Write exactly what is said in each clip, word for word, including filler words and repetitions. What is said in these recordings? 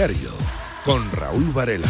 Diario, con Raúl Varela.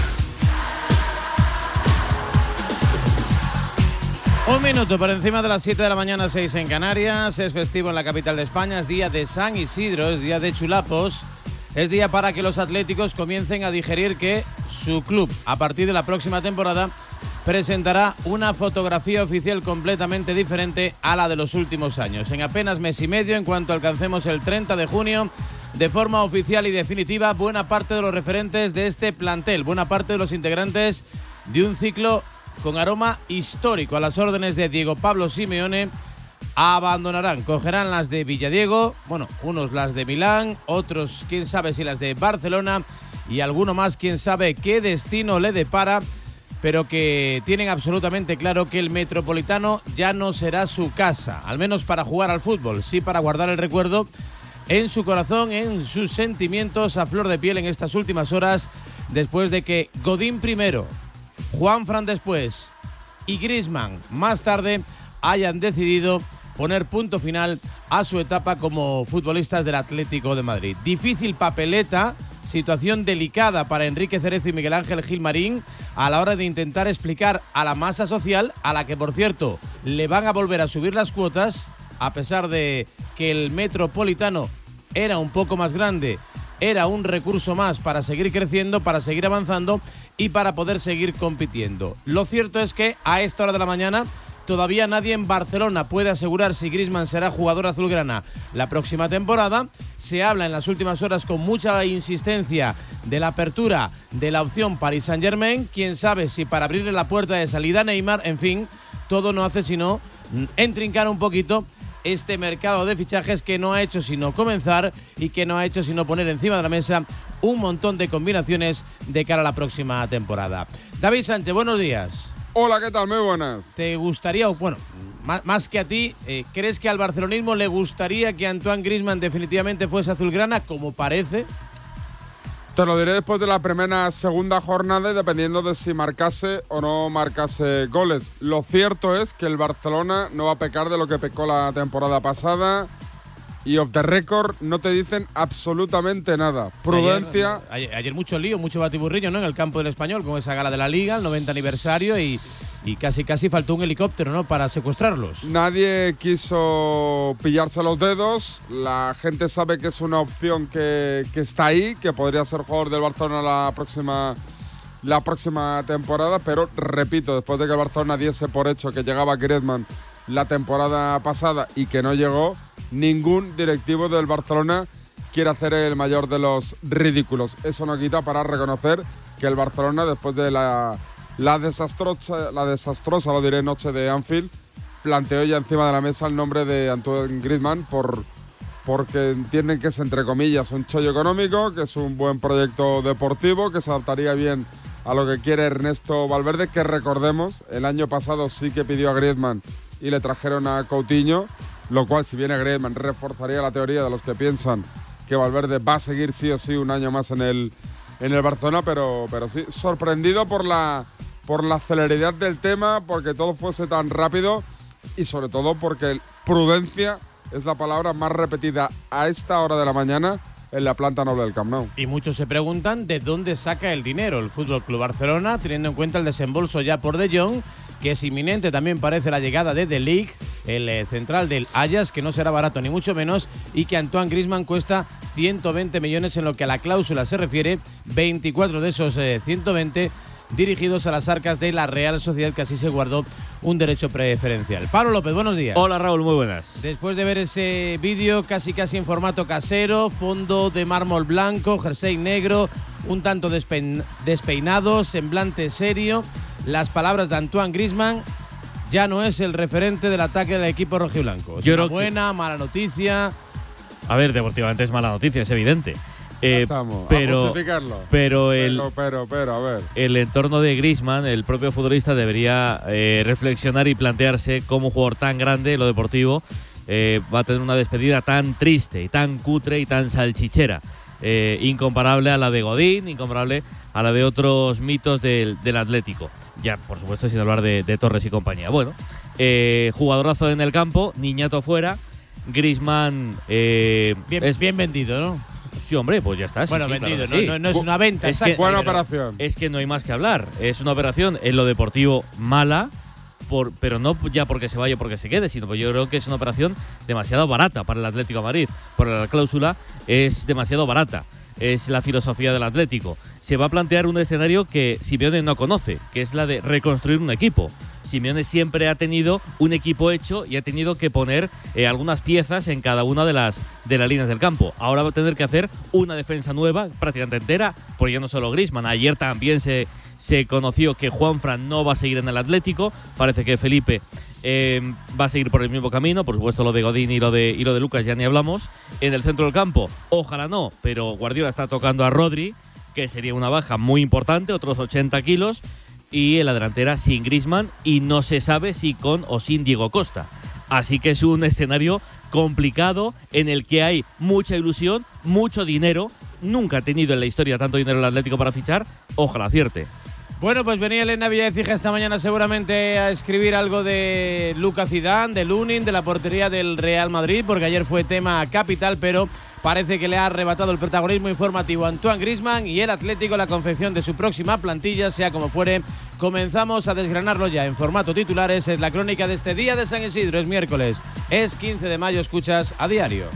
Un minuto por encima de las siete de la mañana, seis en Canarias. Es festivo en la capital de España, es día de San Isidro, es día de chulapos. Es día para que los atléticos comiencen a digerir que su club, a partir de la próxima temporada, presentará una fotografía oficial completamente diferente a la de los últimos años. En apenas mes y medio, en cuanto alcancemos el treinta de junio, de forma oficial y definitiva, buena parte de los referentes de este plantel, buena parte de los integrantes de un ciclo con aroma histórico a las órdenes de Diego Pablo Simeone, abandonarán, cogerán las de Villadiego, bueno, unos las de Milán, otros quién sabe si las de Barcelona y alguno más quién sabe qué destino le depara, pero que tienen absolutamente claro que el Metropolitano ya no será su casa, al menos para jugar al fútbol, sí para guardar el recuerdo en su corazón, en sus sentimientos a flor de piel en estas últimas horas, después de que Godín primero, Juanfran después y Griezmann más tarde hayan decidido poner punto final a su etapa como futbolistas del Atlético de Madrid. Difícil papeleta, situación delicada para Enrique Cerezo y Miguel Ángel Gilmarín a la hora de intentar explicar a la masa social, a la que por cierto le van a volver a subir las cuotas, a pesar de que el Metropolitano era un poco más grande, era un recurso más para seguir creciendo, para seguir avanzando y para poder seguir compitiendo. Lo cierto es que a esta hora de la mañana todavía nadie en Barcelona puede asegurar si Griezmann será jugador azulgrana la próxima temporada. Se habla en las últimas horas con mucha insistencia de la apertura de la opción Paris Saint-Germain. Quién sabe si para abrirle la puerta de salida a Neymar. En fin, todo no hace sino entrincar un poquito este mercado de fichajes que no ha hecho sino comenzar y que no ha hecho sino poner encima de la mesa un montón de combinaciones de cara a la próxima temporada. David Sánchez, buenos días. Hola, ¿qué tal? Muy buenas. ¿Te gustaría, bueno, más, más que a ti, eh, crees que al barcelonismo le gustaría que Antoine Griezmann definitivamente fuese azulgrana, como parece? Te lo diré después de la primera, segunda jornada y dependiendo de si marcase o no marcase goles. Lo cierto es que el Barcelona no va a pecar de lo que pecó la temporada pasada y off the record no te dicen absolutamente nada. Prudencia. Ayer, ayer, ayer mucho lío, mucho batiburrillo, ¿no? En el campo del Español con esa gala de la Liga, el noventa aniversario y, y casi casi faltó un helicóptero, ¿no? Para secuestrarlos. Nadie quiso pillarse los dedos. La gente sabe que es una opción que, que está ahí, que podría ser jugador del Barcelona la próxima, la próxima temporada, pero repito, después de que el Barcelona diese por hecho que llegaba Griezmann la temporada pasada y que no llegó, ningún directivo del Barcelona quiere hacer el mayor de los ridículos. Eso no quita para reconocer que el Barcelona, después de la, la desastrosa, la desastrosa, lo diré, noche de Anfield, planteó ya encima de la mesa el nombre de Antoine Griezmann por, porque entienden que es, entre comillas, un chollo económico, que es un buen proyecto deportivo, que se adaptaría bien a lo que quiere Ernesto Valverde, que recordemos, el año pasado sí que pidió a Griezmann y le trajeron a Coutinho, lo cual, si viene Griezmann, reforzaría la teoría de los que piensan que Valverde va a seguir sí o sí un año más en el, en el Barcelona, pero, pero sí, sorprendido por la, por la celeridad del tema, porque todo fuese tan rápido y sobre todo porque prudencia es la palabra más repetida a esta hora de la mañana en la planta noble del Camp Nou. Y muchos se preguntan de dónde saca el dinero el Fútbol Club Barcelona, teniendo en cuenta el desembolso ya por De Jong, que es inminente. También parece la llegada de De Ligt, el eh, central del Ajax, que no será barato ni mucho menos, y que Antoine Griezmann cuesta ciento veinte millones en lo que a la cláusula se refiere, veinticuatro de esos eh, ciento veinte dirigidos a las arcas de la Real Sociedad, que así se guardó un derecho preferencial. Pablo López, buenos días. Hola Raúl, muy buenas. Después de ver ese vídeo casi casi en formato casero, fondo de mármol blanco, jersey negro, un tanto despe- despeinado, semblante serio, las palabras de Antoine Griezmann, ya no es el referente del ataque del equipo rojiblanco. Es Yo una creo buena, que... mala noticia. A ver, deportivamente es mala noticia, es evidente. Eh, Estamos, pero, a justificarlo. Pero el, pero, pero, pero, a ver. el entorno de Griezmann, el propio futbolista, debería eh, reflexionar y plantearse cómo un jugador tan grande en lo deportivo eh, va a tener una despedida tan triste y tan cutre y tan salchichera. Eh, incomparable a la de Godín, incomparable a la de otros mitos del, del Atlético. Ya, por supuesto, sin hablar de, de Torres y compañía. Bueno, eh, jugadorazo en el campo, niñato fuera. Griezmann… Eh, bien, es bien vendido, ¿no? Sí, hombre, pues ya está. Sí, bueno, sí, vendido, claro que sí. no, no, no es una venta. Es que, buena pero operación. Es que no hay más que hablar. Es una operación en lo deportivo mala, por, pero no ya porque se vaya o porque se quede, sino porque yo creo que es una operación demasiado barata para el Atlético de Madrid. Por la cláusula es demasiado barata. Es la filosofía del Atlético. Se va a plantear un escenario que Simeone no conoce, que es la de reconstruir un equipo. Simeone siempre ha tenido un equipo hecho y ha tenido que poner eh, algunas piezas en cada una de las, de las líneas del campo. Ahora va a tener que hacer una defensa nueva, prácticamente entera, porque ya no solo Griezmann. Ayer también se, se conoció que Juanfran no va a seguir en el Atlético. Parece que Felipe eh, va a seguir por el mismo camino. Por supuesto, lo de Godín y lo de, y lo de Lucas ya ni hablamos. En el centro del campo, ojalá no, pero Guardiola está tocando a Rodri, que sería una baja muy importante, otros ochenta kilos. Y en la delantera sin Griezmann y no se sabe si con o sin Diego Costa. Así que es un escenario complicado en el que hay mucha ilusión, mucho dinero. Nunca ha tenido en la historia tanto dinero el Atlético para fichar. Ojalá acierte. Bueno, pues venía Elena Villacija esta mañana seguramente a escribir algo de Lucas Zidane, de Lunin, de la portería del Real Madrid, porque ayer fue tema capital, pero parece que le ha arrebatado el protagonismo informativo a Antoine Griezmann y el Atlético la confección de su próxima plantilla, sea como fuere. Comenzamos a desgranarlo ya en formato titulares. Es la crónica de este día de San Isidro. Es miércoles, es quince de mayo. Escuchas a diario.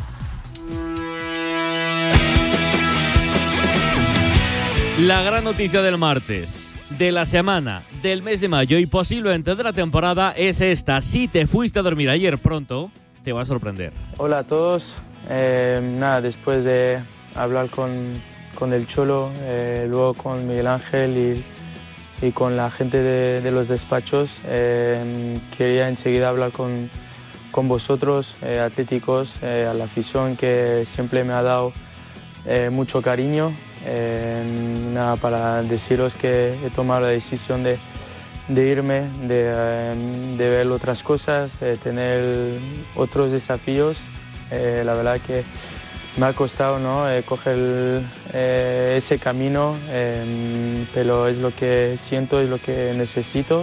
La gran noticia del martes, de la semana, del mes de mayo y posiblemente de la temporada es esta. Si te fuiste a dormir ayer pronto, te va a sorprender. Hola a todos. Eh, nada, después de hablar con, con el Cholo, eh, luego con Miguel Ángel y, y con la gente de, de los despachos, eh, quería enseguida hablar con, con vosotros, eh, atléticos, eh, a la afición que siempre me ha dado eh, mucho cariño. Eh, nada, para deciros que he tomado la decisión de, de irme, de, eh, de ver otras cosas, de tener otros desafíos. Eh, la verdad que me ha costado, ¿no? eh, coger eh, ese camino, eh, pero es lo que siento, es lo que necesito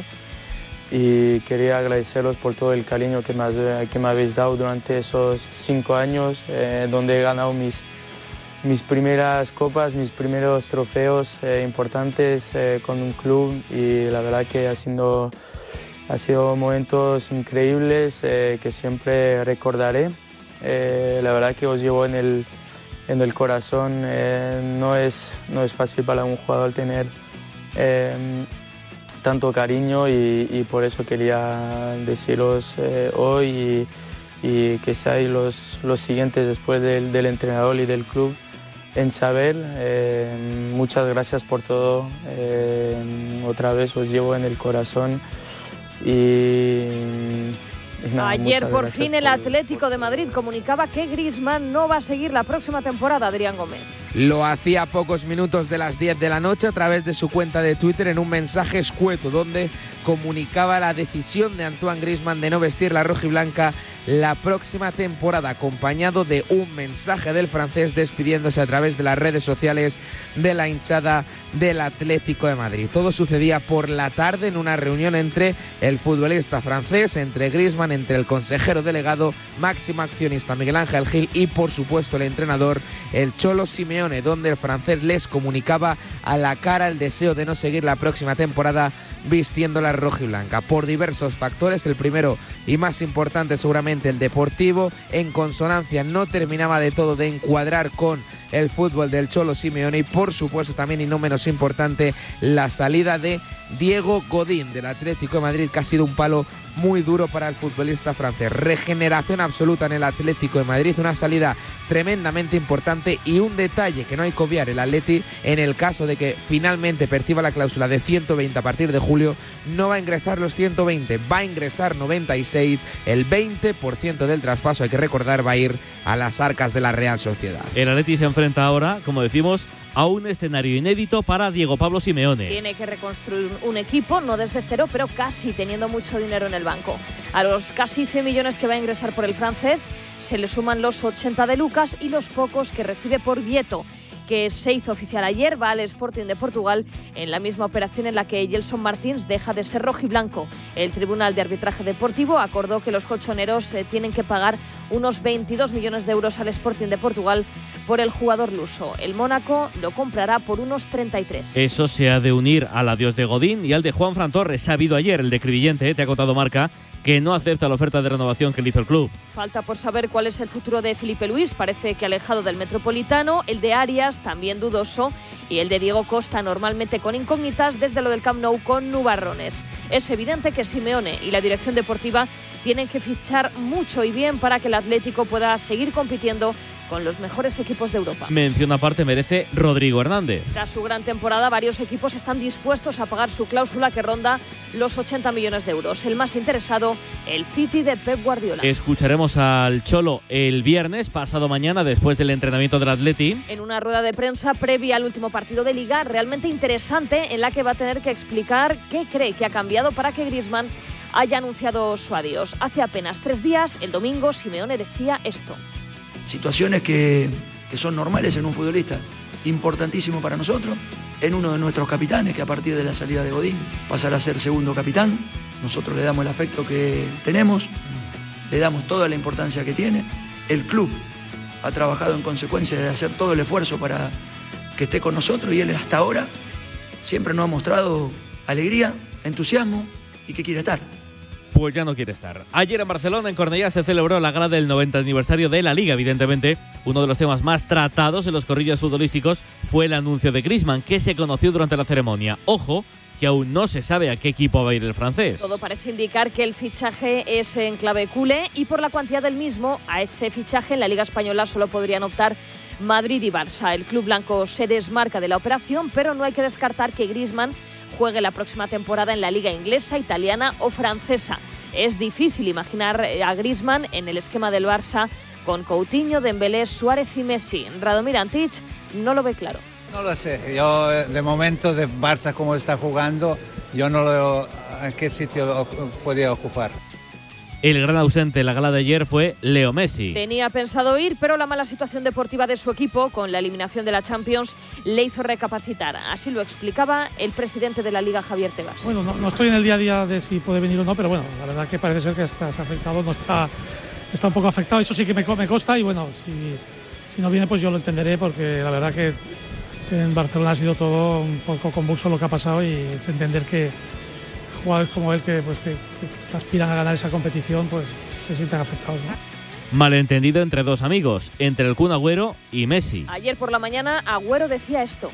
y quería agradeceros por todo el cariño que me, que me habéis dado durante esos cinco años, eh, donde he ganado mis mis primeras copas, mis primeros trofeos eh, importantes eh, con un club y la verdad que ha sido, ha sido momentos increíbles eh, que siempre recordaré. Eh, la verdad que os llevo en el, en el corazón. Eh, no, es, no es fácil para un jugador tener eh, tanto cariño y, y por eso quería deciros eh, hoy y, y que seáis los, los siguientes después del, del entrenador y del club en saber. Eh, muchas gracias por todo. Eh, otra vez os llevo en el corazón y nada, ayer por fin el por, Atlético por... de Madrid comunicaba que Griezmann no va a seguir la próxima temporada. Adrián Gómez. Lo hacía a pocos minutos de las diez de la noche a través de su cuenta de Twitter en un mensaje escueto donde comunicaba la decisión de Antoine Griezmann de no vestir la rojiblanca la próxima temporada, acompañado de un mensaje del francés despidiéndose a través de las redes sociales de la hinchada del Atlético de Madrid. Todo sucedía por la tarde en una reunión entre el futbolista francés, entre Griezmann, entre el consejero delegado, máximo accionista Miguel Ángel Gil y por supuesto el entrenador, el Cholo Simeone, donde el francés les comunicaba a la cara el deseo de no seguir la próxima temporada vistiendo la rojiblanca por diversos factores. El primero y más importante seguramente el deportivo, en consonancia no terminaba de todo de encuadrar con el fútbol del Cholo Simeone y por supuesto también y no menos importante la salida de Diego Godín del Atlético de Madrid, que ha sido un palo muy duro para el futbolista francés. Regeneración absoluta en el Atlético de Madrid, una salida tremendamente importante y un detalle que no hay que obviar: el Atleti, en el caso de que finalmente perciba la cláusula de ciento veinte a partir de julio, no va a ingresar los ciento veinte, va a ingresar noventa y seis, el veinte por ciento del traspaso, hay que recordar, va a ir a las arcas de la Real Sociedad. El Atleti se enfrenta ahora, como decimos, a un escenario inédito para Diego Pablo Simeone. Tiene que reconstruir un equipo, no desde cero, pero casi, teniendo mucho dinero en el banco. A los casi cien millones que va a ingresar por el francés, se le suman los ochenta de Lucas y los pocos que recibe por Vieto, que se hizo oficial ayer, va al Sporting de Portugal en la misma operación en la que Gelson Martins deja de ser rojiblanco. El Tribunal de Arbitraje Deportivo acordó que los colchoneros eh, tienen que pagar unos veintidós millones de euros al Sporting de Portugal por el jugador luso. El Mónaco lo comprará por unos treinta y tres. Eso se ha de unir al adiós de Godín y al de Juanfran Torres. Sabido ayer el de Crevillente, te ha contado Marca, que no acepta la oferta de renovación que le hizo el club. Falta por saber cuál es el futuro de Felipe Luis, parece que alejado del Metropolitano, el de Arias también dudoso y el de Diego Costa normalmente con incógnitas desde lo del Camp Nou con nubarrones. Es evidente que Simeone y la dirección deportiva tienen que fichar mucho y bien para que el Atlético pueda seguir compitiendo con los mejores equipos de Europa. Mención aparte merece Rodrigo Hernández. Tras su gran temporada, varios equipos están dispuestos a pagar su cláusula que ronda los ochenta millones de euros. El más interesado, el City de Pep Guardiola. Escucharemos al Cholo el viernes, pasado mañana, después del entrenamiento del Atleti. En una rueda de prensa previa al último partido de Liga, realmente interesante, en la que va a tener que explicar qué cree que ha cambiado para que Griezmann haya anunciado su adiós. Hace apenas tres días, el domingo, Simeone decía esto. Situaciones que, que son normales en un futbolista, importantísimo para nosotros, en uno de nuestros capitanes, que a partir de la salida de Godín pasará a ser segundo capitán. Nosotros le damos el afecto que tenemos, le damos toda la importancia que tiene. El club ha trabajado en consecuencia de hacer todo el esfuerzo para que esté con nosotros y él hasta ahora siempre nos ha mostrado alegría, entusiasmo y que quiere estar. Pues ya no quiere estar. Ayer en Barcelona, en Cornellá, se celebró la gala del noventa aniversario de la Liga. Evidentemente, uno de los temas más tratados en los corrillos futbolísticos fue el anuncio de Griezmann, que se conoció durante la ceremonia. Ojo, que aún no se sabe a qué equipo va a ir el francés. Todo parece indicar que el fichaje es en clave culé y por la cuantía del mismo, a ese fichaje en la Liga Española solo podrían optar Madrid y Barça. El club blanco se desmarca de la operación, pero no hay que descartar que Griezmann juegue la próxima temporada en la Liga inglesa, italiana o francesa. Es difícil imaginar a Griezmann en el esquema del Barça con Coutinho, Dembélé, Suárez y Messi. Radomir Antic no lo ve claro. No lo sé, yo de momento de Barça como está jugando, yo no lo veo en qué sitio podía ocupar. El gran ausente en la gala de ayer fue Leo Messi. Tenía pensado ir, pero la mala situación deportiva de su equipo, con la eliminación de la Champions, le hizo recapacitar. Así lo explicaba el presidente de la Liga, Javier Tebas. Bueno, no, no estoy en el día a día de si puede venir o no, pero bueno, la verdad que parece ser que estás afectado, no está, está un poco afectado. Eso sí que me, me consta y bueno, si, si no viene pues yo lo entenderé, porque la verdad que en Barcelona ha sido todo un poco convulso lo que ha pasado y es entender que jugadores como él que, pues, que, que aspiran a ganar esa competición pues se sientan afectados, ¿no? Malentendido entre dos amigos, entre el Kun Agüero y Messi. Ayer por la mañana Agüero decía esto.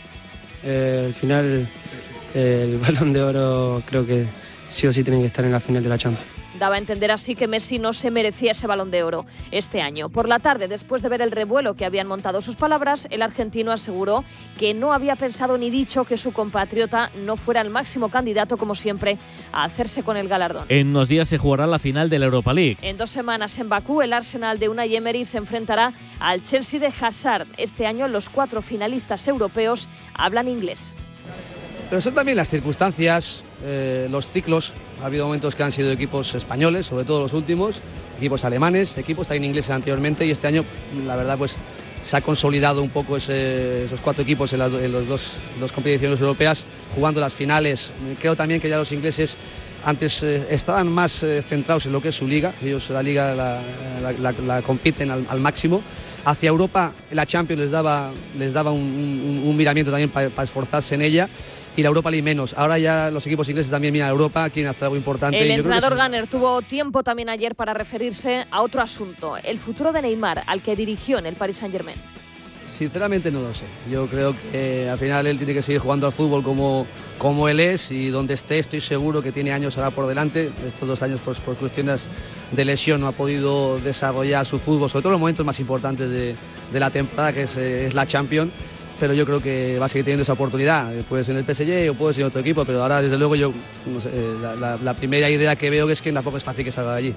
Eh, al final eh, el Balón de Oro creo que sí o sí tiene que estar en la final de la Champions. Daba a entender así que Messi no se merecía ese Balón de Oro este año. Por la tarde, después de ver el revuelo que habían montado sus palabras, el argentino aseguró que no había pensado ni dicho que su compatriota no fuera el máximo candidato, como siempre, a hacerse con el galardón. En unos días se jugará la final de la Europa League. En dos semanas en Bakú, el Arsenal de Unai Emery se enfrentará al Chelsea de Hazard. Este año los cuatro finalistas europeos hablan inglés. Pero son también las circunstancias, eh, los ciclos. Ha habido momentos que han sido equipos españoles, sobre todo los últimos, equipos alemanes, equipos también ingleses anteriormente, y este año, la verdad, pues se ha consolidado un poco ese, esos cuatro equipos en las en los dos, dos competiciones europeas, jugando las finales. Creo también que ya los ingleses antes eh, estaban más eh, centrados en lo que es su liga, ellos la liga la, la, la, la compiten al, al máximo. Hacia Europa, la Champions les daba, les daba un, un, un miramiento también para, para esforzarse en ella. Y la Europa League menos. Ahora ya los equipos ingleses también miran a Europa, quieren hacer algo importante. El y entrenador yo creo que Gunner tuvo tiempo también ayer para referirse a otro asunto, el futuro de Neymar, al que dirigió en el Paris Saint-Germain. Sinceramente no lo sé. Yo creo que eh, al final él tiene que seguir jugando al fútbol como, como él es, y donde esté estoy seguro que tiene años ahora por delante. Estos dos años pues, por cuestiones de lesión no ha podido desarrollar su fútbol, sobre todo en los momentos más importantes de, de la temporada, que es, eh, es la Champions. Pero yo creo que va a seguir teniendo esa oportunidad. Puede ser en el P S G o puede ser en otro equipo, pero ahora desde luego yo no sé, la, la, la primera idea que veo es que tampoco es fácil que salga de allí.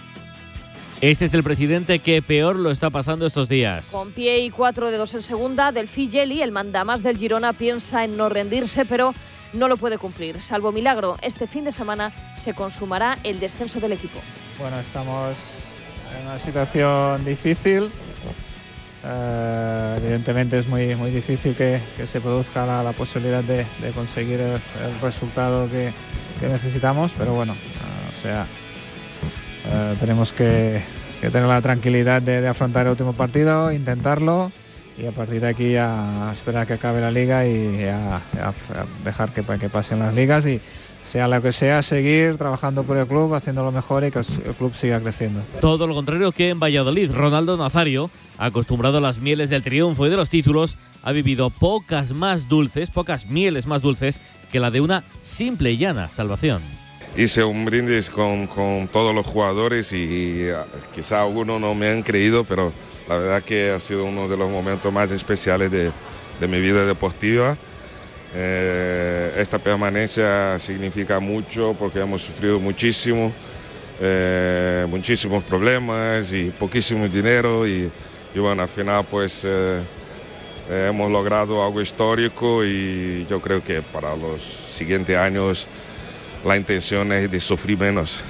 Este es el presidente que peor lo está pasando estos días. Con pie y cuatro dedos en segunda, Delfí Geli, el mandamás del Girona, piensa en no rendirse, pero no lo puede cumplir. Salvo milagro, este fin de semana se consumará el descenso del equipo. Bueno, estamos en una situación difícil. Uh, evidentemente es muy, muy difícil que, que se produzca la, la posibilidad de, de conseguir el, el resultado que, que necesitamos, pero bueno, uh, o sea, uh, tenemos que que tener la tranquilidad de, de afrontar el último partido, intentarlo y a partir de aquí a esperar que acabe la liga y a, a, a dejar que, que pasen las ligas y sea lo que sea, seguir trabajando por el club, haciéndolo mejor y que el club siga creciendo. Todo lo contrario que en Valladolid. Ronaldo Nazario, acostumbrado a las mieles del triunfo y de los títulos, ha vivido pocas más dulces, pocas mieles más dulces que la de una simple y llana salvación. Hice un brindis con, con todos los jugadores y, y quizá algunos no me han creído, pero la verdad que ha sido uno de los momentos más especiales de, de mi vida deportiva. Eh, esta permanencia significa mucho porque hemos sufrido muchísimo, eh, muchísimos problemas y poquísimo dinero y, y bueno, al final pues eh, eh, hemos logrado algo histórico y yo creo que para los siguientes años la intención es de sufrir menos.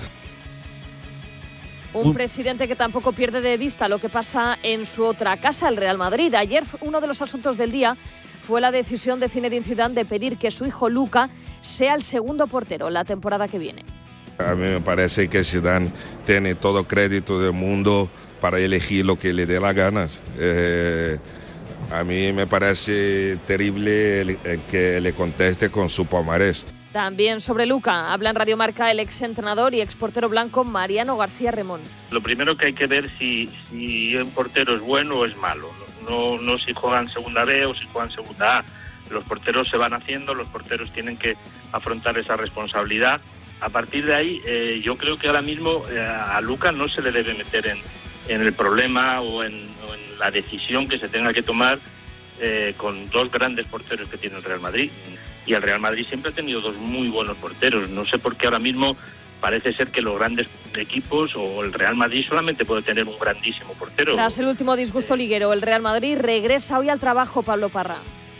Un presidente que tampoco pierde de vista lo que pasa en su otra casa, el Real Madrid. Ayer uno de los asuntos del día fue la decisión de Zinedine Zidane de pedir que su hijo Luka sea el segundo portero la temporada que viene. A mí me parece que Zidane tiene todo crédito del mundo para elegir lo que le dé las ganas. Eh, a mí me parece terrible el, el que le conteste con su palmarés. También sobre Luka habla en Radio Marca el exentrenador y exportero blanco Mariano García Remón. Lo primero que hay que ver si, si un portero es bueno o es malo. No, no si juegan segunda B o si juegan segunda A. Los porteros se van haciendo, los porteros tienen que afrontar esa responsabilidad. A partir de ahí, eh, yo creo que ahora mismo eh, a Luka no se le debe meter en, en el problema o en, o en la decisión que se tenga que tomar eh, con dos grandes porteros que tiene el Real Madrid. Y el Real Madrid siempre ha tenido dos muy buenos porteros. No sé por qué ahora mismo parece ser que los grandes equipos o el Real Madrid solamente puede tener un grandísimo portero. Tras el último disgusto liguero, el Real Madrid regresa hoy al trabajo, Pablo Parra.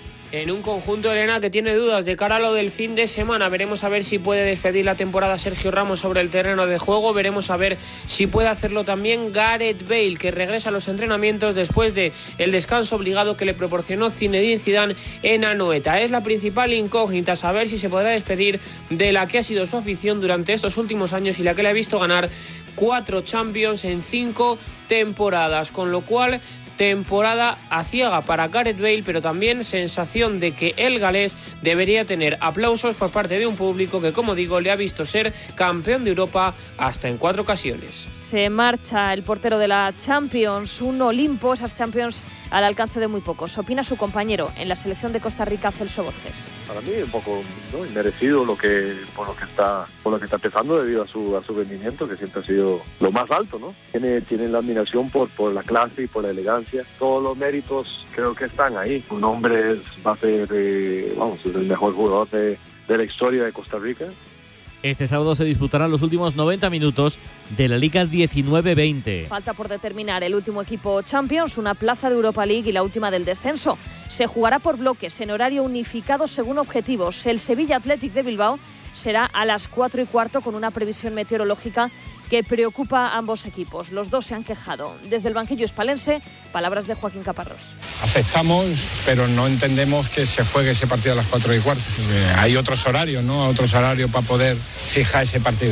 En un conjunto, Elena, que tiene dudas de cara a lo del fin de semana. Veremos a ver si puede despedir la temporada Sergio Ramos sobre el terreno de juego. Veremos a ver si puede hacerlo también Gareth Bale, que regresa a los entrenamientos después de el descanso obligado que le proporcionó Zinedine Zidane en Anoeta. Es la principal incógnita, saber si se podrá despedir de la que ha sido su afición durante estos últimos años y la que le ha visto ganar cuatro Champions en cinco temporadas, con lo cual temporada aciaga para Gareth Bale, pero también sensación de que el galés debería tener aplausos por parte de un público que, como digo, le ha visto ser campeón de Europa hasta en cuatro ocasiones. Se marcha el portero de la Champions, un Olimpo, esas Champions al alcance de muy pocos. Opina su compañero en la selección de Costa Rica, Celso Borges. Para mí un poco, ¿no?, inmerecido lo que por lo que está por lo que está empezando debido a su a su rendimiento, que siempre ha sido lo más alto, ¿no? Tiene tiene la admiración por por la clase y por la elegancia. Todos los méritos creo que están ahí. Un hombre es, va a ser, eh, vamos, es el mejor jugador de, de la historia de Costa Rica. Este sábado se disputarán los últimos noventa minutos de la Liga diecinueve veinte. Falta por determinar el último equipo Champions, una plaza de Europa League y la última del descenso. Se jugará por bloques en horario unificado según objetivos. El Sevilla Athletic de Bilbao será a las cuatro y cuarto con una previsión meteorológica que preocupa a ambos equipos. Los dos se han quejado. Desde el banquillo hispalense, palabras de Joaquín Caparrós. Aceptamos, pero no entendemos que se juegue ese partido a las cuatro y cuarto. Eh, hay otros horarios, ¿no? Otros horarios para poder fijar ese partido.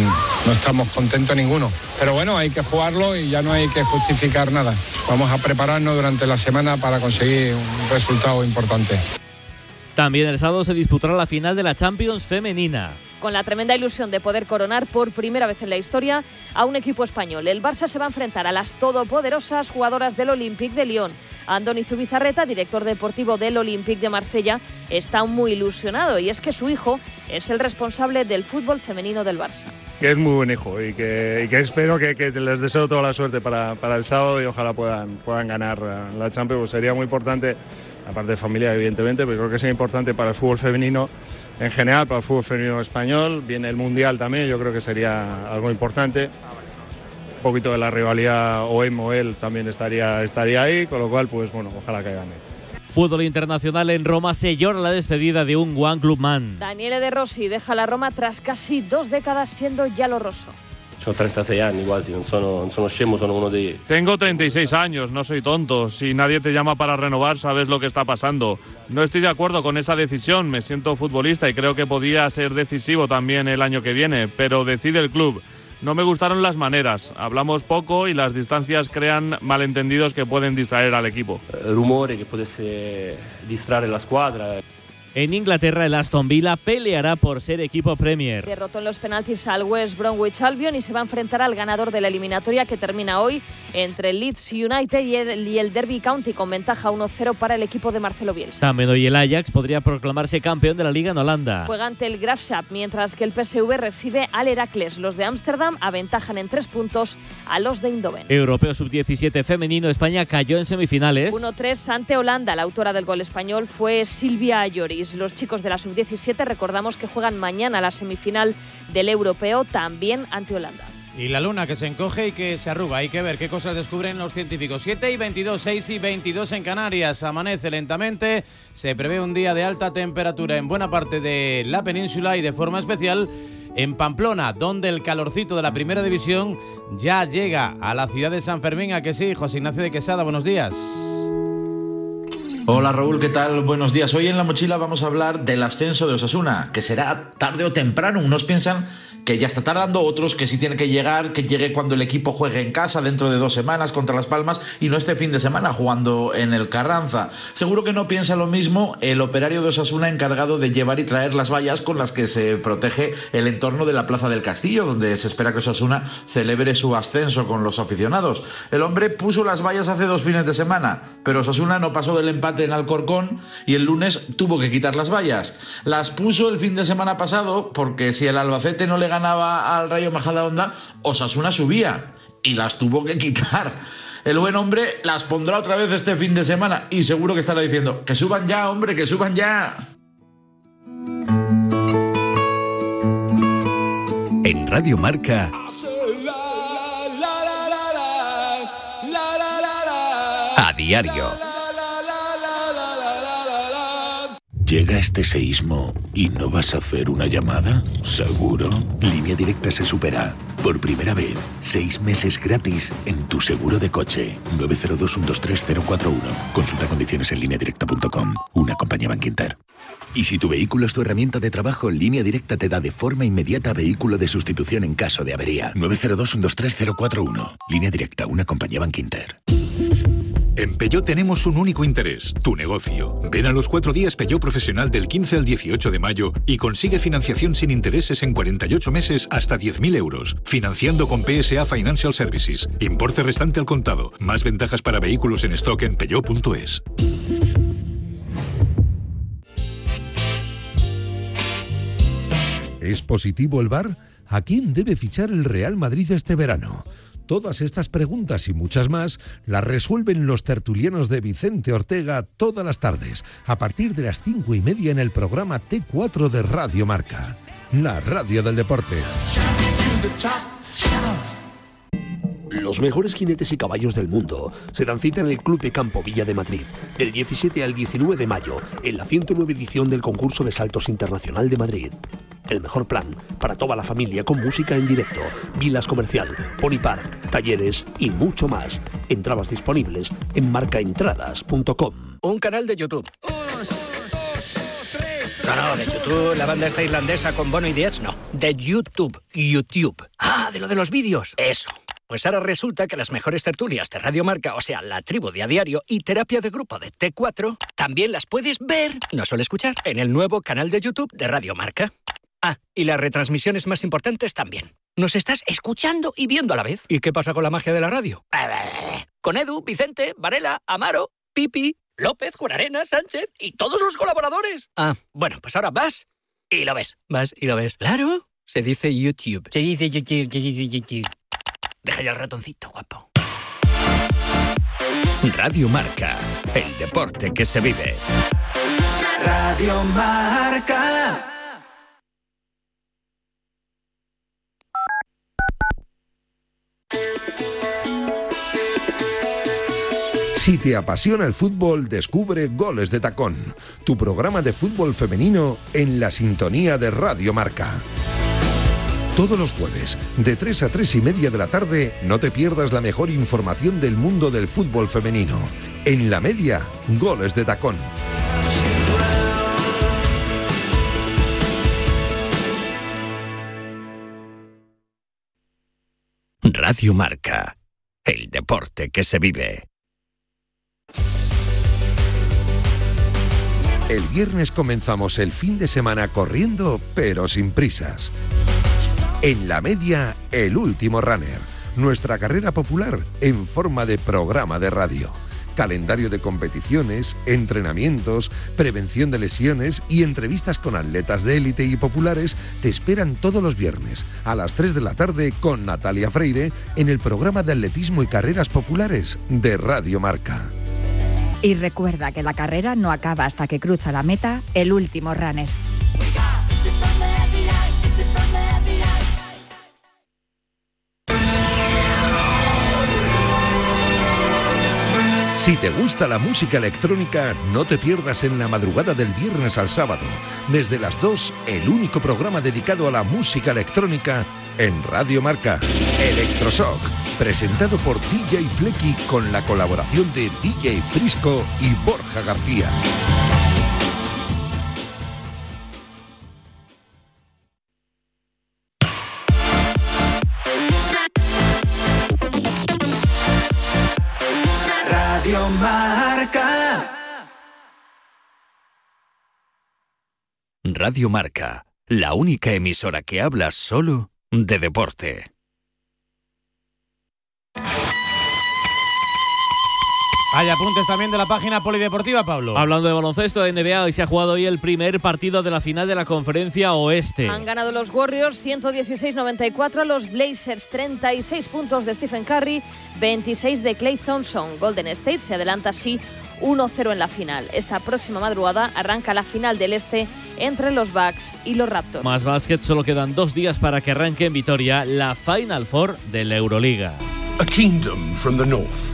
Y no estamos contentos ninguno. Pero bueno, hay que jugarlo y ya no hay que justificar nada. Vamos a prepararnos durante la semana para conseguir un resultado importante. También el sábado se disputará la final de la Champions femenina. Con la tremenda ilusión de poder coronar por primera vez en la historia a un equipo español. El Barça se va a enfrentar a las todopoderosas jugadoras del Olympique de Lyon. Andoni Zubizarreta, director deportivo del Olympique de Marsella, está muy ilusionado y es que su hijo es el responsable del fútbol femenino del Barça. Que es muy buen hijo y que, y que espero que, que les deseo toda la suerte para, para el sábado y ojalá puedan, puedan ganar la Champions. Pues sería muy importante, aparte de familia evidentemente, pero creo que sería importante para el fútbol femenino en general, para el fútbol femenino español. Viene el Mundial también, yo creo que sería algo importante. Un poquito de la rivalidad O M O L también estaría, estaría ahí, con lo cual, pues bueno, ojalá que gane. Fútbol internacional en Roma, se llora la despedida de un One Club Man. Daniele De Rossi deja la Roma tras casi dos décadas siendo giallorosso. Ho trentasei anni quasi, non sono, non sono scemo, sono uno dei... Tengo treinta y seis años, no soy tonto. Si nadie te llama para renovar, sabes lo que está pasando. No estoy de acuerdo con esa decisión, me siento futbolista y creo que podría ser decisivo también el año que viene, pero decide el club. no me gustaron las maneras. Hablamos poco y las distancias crean malentendidos que pueden distraer al equipo. Rumore que puede distraer la squadra. En Inglaterra, el Aston Villa peleará por ser equipo Premier. Derrotó en los penaltis al West Bromwich Albion y se va a enfrentar al ganador de la eliminatoria que termina hoy entre el Leeds United y el, y el Derby County, con ventaja uno cero para el equipo de Marcelo Bielsa. También hoy el Ajax podría proclamarse campeón de la Liga en Holanda. Juega ante el Graafschap, mientras que el P S V recibe al Heracles. Los de Ámsterdam aventajan en tres puntos a los de Eindhoven. Europeo sub diecisiete femenino, España cayó en semifinales. uno tres ante Holanda. La autora del gol español fue Silvia Lloris. Los chicos de la sub diecisiete, recordamos que juegan mañana la semifinal del Europeo, también ante Holanda. Y la luna que se encoge y que se arruga. Hay que ver qué cosas descubren los científicos. siete y veintidós, seis y veintidós en Canarias. Amanece lentamente. Se prevé un día de alta temperatura en buena parte de la península y de forma especial en Pamplona, donde el calorcito de la primera división ya llega a la ciudad de San Fermín. ¿A que sí? José Ignacio de Quesada, buenos días. Hola Raúl, ¿qué tal? Buenos días. Hoy en La Mochila vamos a hablar del ascenso de Osasuna, que será tarde o temprano. Unos piensan que ya está tardando, otros que sí tiene que llegar, que llegue cuando el equipo juegue en casa dentro de dos semanas contra Las Palmas y no este fin de semana jugando en el Carranza. Seguro que no piensa lo mismo el operario de Osasuna encargado de llevar y traer las vallas con las que se protege el entorno de la Plaza del Castillo, donde se espera que Osasuna celebre su ascenso con los aficionados. El hombre puso las vallas hace dos fines de semana, pero Osasuna no pasó del empate en Alcorcón y el lunes tuvo que quitar las vallas. Las puso el fin de semana pasado porque si el Albacete no le ganaba al Rayo Majadahonda, Osasuna subía y las tuvo que quitar. El buen hombre las pondrá otra vez este fin de semana y seguro que estará diciendo que suban ya, hombre, que suban ya. En Radio Marca, a diario. ¿Llega este seísmo y no vas a hacer una llamada? ¿Seguro? Línea Directa se supera. Por primera vez, seis meses gratis en tu seguro de coche. nueve cero dos, uno dos tres, cero cuatro uno. Consulta condiciones en línea directa punto com. Una compañía Bankinter. Y si tu vehículo es tu herramienta de trabajo, Línea Directa te da de forma inmediata vehículo de sustitución en caso de avería. nueve cero dos, uno dos tres, cero cuatro uno. Línea Directa, una compañía Bankinter. En Peugeot tenemos un único interés, tu negocio. Ven a los cuatro días Peugeot Profesional del quince al dieciocho de mayo y consigue financiación sin intereses en cuarenta y ocho meses hasta diez mil euros. Financiando con P S A Financial Services. Importe restante al contado. Más ventajas para vehículos en stock en peugeot punto es. ¿Es positivo el V A R? ¿A quién debe fichar el Real Madrid este verano? Todas estas preguntas y muchas más las resuelven los tertulianos de Vicente Ortega todas las tardes, a partir de las cinco y media en el programa T cuatro de Radio Marca, la radio del deporte. Los mejores jinetes y caballos del mundo se dan cita en el Club de Campo Villa de Madrid, del diecisiete al diecinueve de mayo, en la ciento nueve edición del Concurso de Saltos Internacional de Madrid. El mejor plan para toda la familia con música en directo, vilas comercial, pony park, talleres y mucho más. Entradas disponibles en marcaentradas punto com. Un canal de YouTube. No, no, de YouTube, la banda esta irlandesa con Bono y Diez, no. De YouTube, YouTube. Ah, de lo de los vídeos. Eso. Pues ahora resulta que las mejores tertulias de Radio Marca, o sea, La Tribu de A Diario y Terapia de Grupo de T cuatro, también las puedes ver, no solo escuchar, en el nuevo canal de YouTube de Radio Marca. Ah, y las retransmisiones más importantes también. Nos estás escuchando y viendo a la vez. ¿Y qué pasa con la magia de la radio? Con Edu, Vicente, Varela, Amaro, Pipi, López, Juan Arena, Sánchez y todos los colaboradores. Ah, bueno, pues ahora vas y lo ves. Vas y lo ves. Claro, se dice YouTube. Se dice YouTube, se dice YouTube. Deja ya el ratoncito, guapo. Radio Marca, el deporte que se vive. Radio Marca. Si te apasiona el fútbol, descubre Goles de Tacón, tu programa de fútbol femenino en la sintonía de Radio Marca. Todos los jueves, de tres a tres y media de la tarde, no te pierdas la mejor información del mundo del fútbol femenino. En la media, Goles de Tacón. Radio Marca, el deporte que se vive. El viernes comenzamos el fin de semana corriendo, pero sin prisas. En la media, el último runner. Nuestra carrera popular en forma de programa de radio. Calendario de competiciones, entrenamientos, prevención de lesiones y entrevistas con atletas de élite y populares te esperan todos los viernes a las tres de la tarde con Natalia Freire en el programa de atletismo y carreras populares de Radio Marca. Y recuerda que la carrera no acaba hasta que cruza la meta el último runner. Si te gusta la música electrónica, no te pierdas en la madrugada del viernes al sábado, desde las dos, el único programa dedicado a la música electrónica en Radio Marca, Electroshock, presentado por D J Flecky con la colaboración de D J Frisco y Borja García. Radio Marca. Radio Marca, la única emisora que habla solo de deporte. Hay apuntes también de la página polideportiva, Pablo. Hablando de baloncesto, N B A, hoy se ha jugado hoy el primer partido de la final de la Conferencia Oeste. Han ganado los Warriors ciento dieciséis a noventa y cuatro a los Blazers, treinta y seis puntos de Stephen Curry, veintiséis de Klay Thompson. Golden State se adelanta así uno cero en la final. Esta próxima madrugada arranca la final del Este entre los Bucks y los Raptors. Más básquet, solo quedan dos días para que arranque en Vitoria la Final Four de la Euroliga. A kingdom from the north.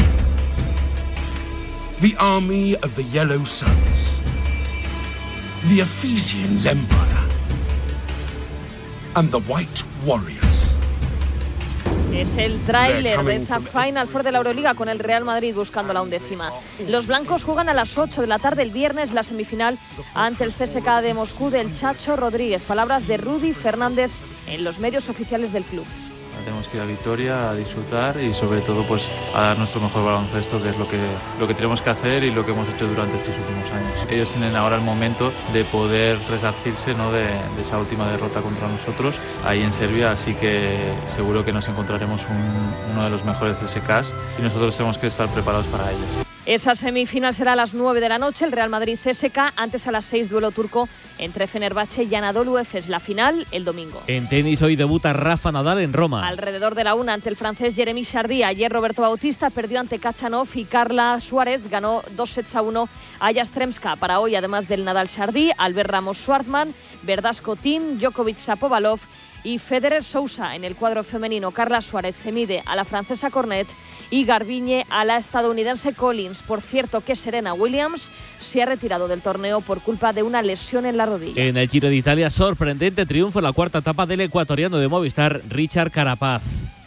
The army of the Yellow Suns. The Ephesians Empire. And the White Warriors. Es el tráiler de esa Final Four de la Euroliga con el Real Madrid buscando la undécima. Los blancos juegan a las ocho de la tarde el viernes la semifinal ante el C S K A de Moscú del Chacho Rodríguez. Palabras de Rudy Fernández en los medios oficiales del club. Tenemos que ir a Vitoria a disfrutar y sobre todo pues a dar nuestro mejor baloncesto, que es lo que, lo que tenemos que hacer y lo que hemos hecho durante estos últimos años. Ellos tienen ahora el momento de poder resarcirse, ¿no?, de, de esa última derrota contra nosotros ahí en Serbia, así que seguro que nos encontraremos un, uno de los mejores C S K As y nosotros tenemos que estar preparados para ello. Esa semifinal será a las nueve de la noche, el Real Madrid C S K, antes a las seis duelo turco entre Fenerbahce y Anadolu Efes, la final el domingo. En tenis hoy debuta Rafa Nadal en Roma. Alrededor de la una ante el francés Jeremy Chardy. Ayer Roberto Bautista perdió ante Kachanov y Carla Suárez ganó dos sets a uno a Yastremska. Para hoy, además del Nadal Chardy, Albert Ramos Schwartzman, Verdasco Tim, Djokovic Shapovalov y Federer Sousa. En el cuadro femenino, Carla Suárez se mide a la francesa Cornet y Garbiñe a la estadounidense Collins. Por cierto que Serena Williams se ha retirado del torneo por culpa de una lesión en la rodilla. En el Giro de Italia, sorprendente triunfo en la cuarta etapa del ecuatoriano de Movistar, Richard Carapaz.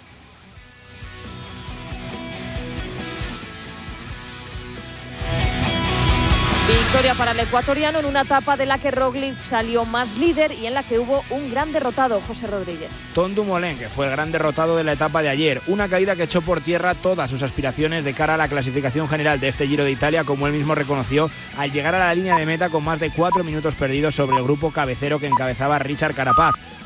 Victoria para el ecuatoriano en una etapa de la que Roglic salió más líder y en la que hubo un gran derrotado, José Rodríguez. Tom Dumoulin, que fue el gran derrotado de la etapa de ayer. Una caída que echó por tierra todas sus aspiraciones de cara a la clasificación general de este Giro de Italia, como él mismo reconoció al llegar a la línea de meta con más de cuatro minutos perdidos sobre el grupo cabecero que encabezaba Richard Carapaz.